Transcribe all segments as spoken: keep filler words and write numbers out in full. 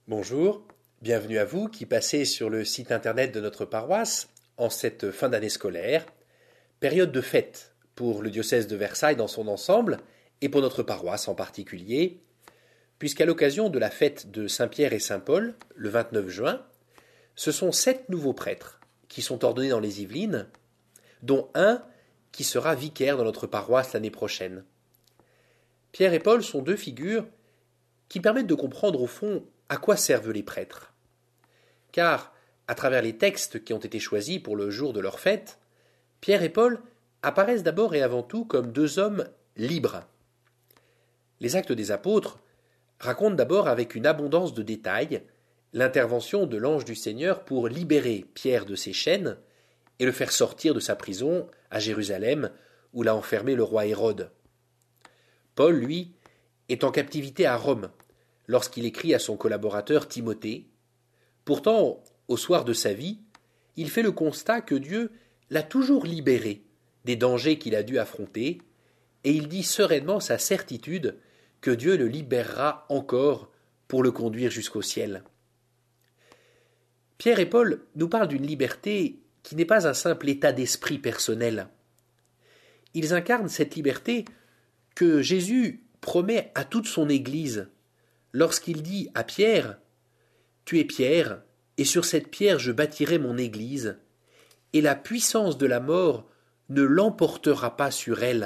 Bonjour, bienvenue à vous qui passez sur le site internet de notre paroisse en cette fin d'année scolaire, période de fête pour le diocèse de Versailles dans son ensemble et pour notre paroisse en particulier, puisqu'à l'occasion de la fête de Saint-Pierre et Saint-Paul, le vingt-neuf juin, ce sont sept nouveaux prêtres qui sont ordonnés dans les Yvelines, dont un qui sera vicaire dans notre paroisse l'année prochaine. Pierre et Paul sont deux figures qui permettent de comprendre au fond à quoi servent les prêtres. Car, à travers les textes qui ont été choisis pour le jour de leur fête, Pierre et Paul apparaissent d'abord et avant tout comme deux hommes libres. Les Actes des Apôtres racontent d'abord avec une abondance de détails l'intervention de l'ange du Seigneur pour libérer Pierre de ses chaînes et le faire sortir de sa prison à Jérusalem où l'a enfermé le roi Hérode. Paul, lui, est en captivité à Rome lorsqu'il écrit à son collaborateur Timothée. Pourtant, au soir de sa vie, il fait le constat que Dieu l'a toujours libéré des dangers qu'il a dû affronter, et il dit sereinement sa certitude que Dieu le libérera encore pour le conduire jusqu'au ciel. Pierre et Paul nous parlent d'une liberté qui n'est pas un simple état d'esprit personnel. Ils incarnent cette liberté que Jésus promet à toute son Église lorsqu'il dit à Pierre « Tu es Pierre, et sur cette pierre je bâtirai mon Église, et la puissance de la mort ne l'emportera pas sur elle. »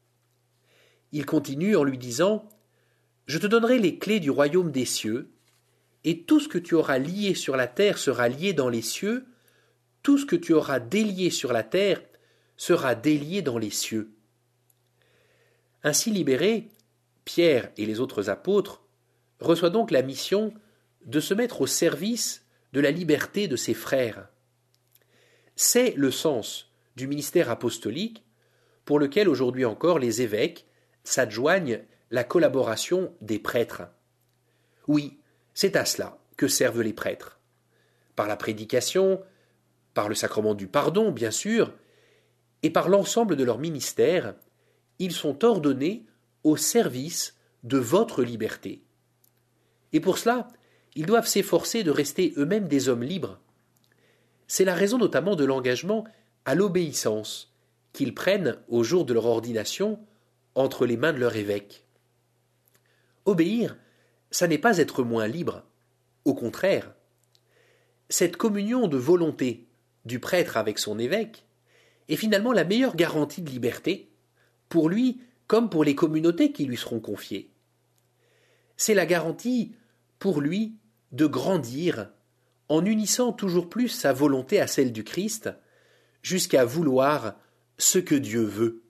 Il continue en lui disant « Je te donnerai les clés du royaume des cieux, et tout ce que tu auras lié sur la terre sera lié dans les cieux, tout ce que tu auras délié sur la terre sera délié dans les cieux. » Ainsi libérés, Pierre et les autres apôtres reçoit donc la mission de se mettre au service de la liberté de ses frères. C'est le sens du ministère apostolique pour lequel aujourd'hui encore les évêques s'adjoignent la collaboration des prêtres. Oui, c'est à cela que servent les prêtres. Par la prédication, par le sacrement du pardon, bien sûr, et par l'ensemble de leur ministère, ils sont ordonnés au service de votre liberté. Et pour cela, ils doivent s'efforcer de rester eux-mêmes des hommes libres. C'est la raison notamment de l'engagement à l'obéissance qu'ils prennent au jour de leur ordination entre les mains de leur évêque. Obéir, ça n'est pas être moins libre, au contraire. Cette communion de volonté du prêtre avec son évêque est finalement la meilleure garantie de liberté, pour lui comme pour les communautés qui lui seront confiées. C'est la garantie, pour lui, de grandir en unissant toujours plus sa volonté à celle du Christ, jusqu'à vouloir ce que Dieu veut.